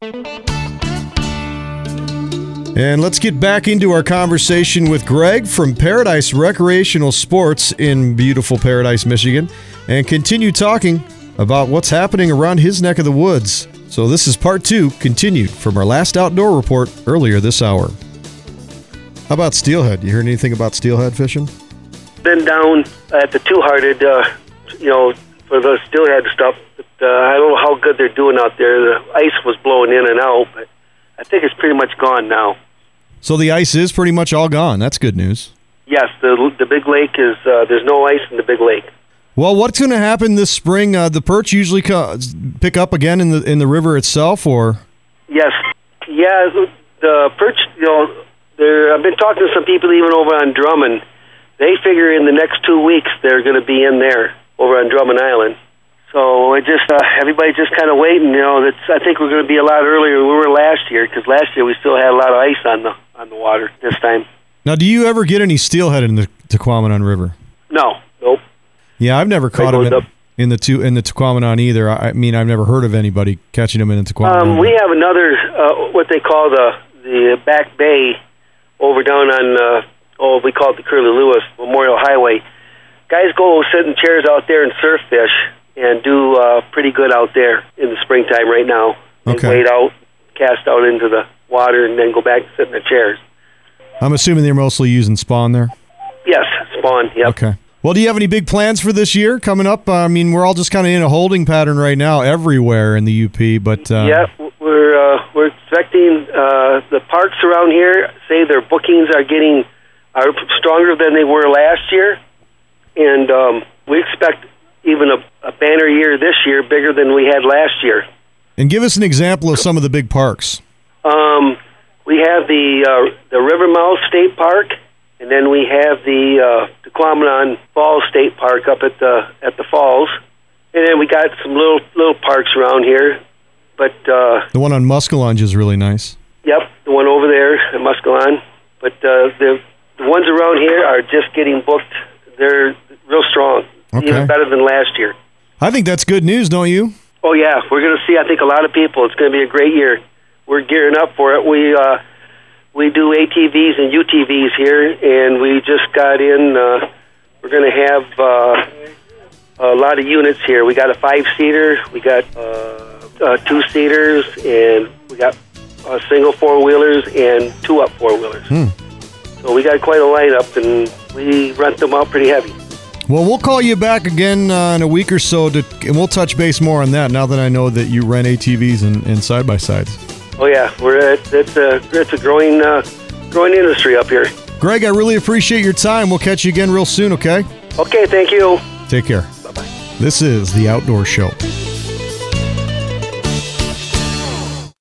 And let's get back into our conversation with Greg from Paradise Recreational Sports in beautiful Paradise, Michigan, and continue talking about what's happening around his neck of the woods. So this is part 2, continued from our last outdoor report earlier this hour. How about steelhead? You heard anything about steelhead fishing? Been down at the Two-Hearted, for the steelhead stuff. But, I don't know how good they're doing out there. The ice was blowing in and out, but I think it's pretty much gone now. So the ice is pretty much all gone. That's good news. Yes, the big lake is, there's no ice in the big lake. Well, what's going to happen this spring? The perch usually pick up again in the river itself, or? Yes. Yeah, the perch, I've been talking to some people even over on Drummond. They figure in the next 2 weeks they're going to be in there over on Drummond Island. So it just everybody's just kind of waiting. I think we're going to be a lot earlier than we were last year, because last year we still had a lot of ice on the water this time. Now, do you ever get any steelhead in the Tequamanon River? No, nope. Yeah, I've never caught them in the Tequamanon either. I mean, I've never heard of anybody catching them in the Tequamanon. We have another what they call the Back Bay over down on we call it the Curly Lewis Memorial Highway. Guys go sit in chairs out there and surf fish and do pretty good out there in the springtime right now. Okay. They wade out, cast out into the water, and then go back and sit in their chairs. I'm assuming they're mostly using spawn there? Yes, spawn, yep. Okay. Well, do you have any big plans for this year coming up? I mean, we're all just kind of in a holding pattern right now everywhere in the UP, but... Yeah, we're expecting the parks around here say their bookings are stronger than they were last year, and we expect even a banner year this year, bigger than we had last year. And give us an example of some of the big parks. We have the Rivermouth State Park, and then we have the Tequamanon Falls State Park up at the falls, and then we got some little parks around here. But the one on Muskellunge is really nice. Yep, the one over there at Muskellunge. But the ones around here are just getting booked. They're real strong. Okay. Even better than last year. I think that's good news, don't you? Oh, yeah. We're going to see, I think, a lot of people. It's going to be a great year. We're gearing up for it. We do ATVs and UTVs here, and we just got in. We're going to have a lot of units here. We got a 5-seater. We got 2-seaters, and we got single 4-wheelers and 2-up 4-wheelers. So we got quite a lineup, and we rent them out pretty heavy. Well, we'll call you back again in a week or so, and we'll touch base more on that now that I know that you rent ATVs and side-by-sides. Oh, yeah. It's a growing industry up here. Greg, I really appreciate your time. We'll catch you again real soon, okay? Okay, thank you. Take care. Bye-bye. This is The Outdoor Show.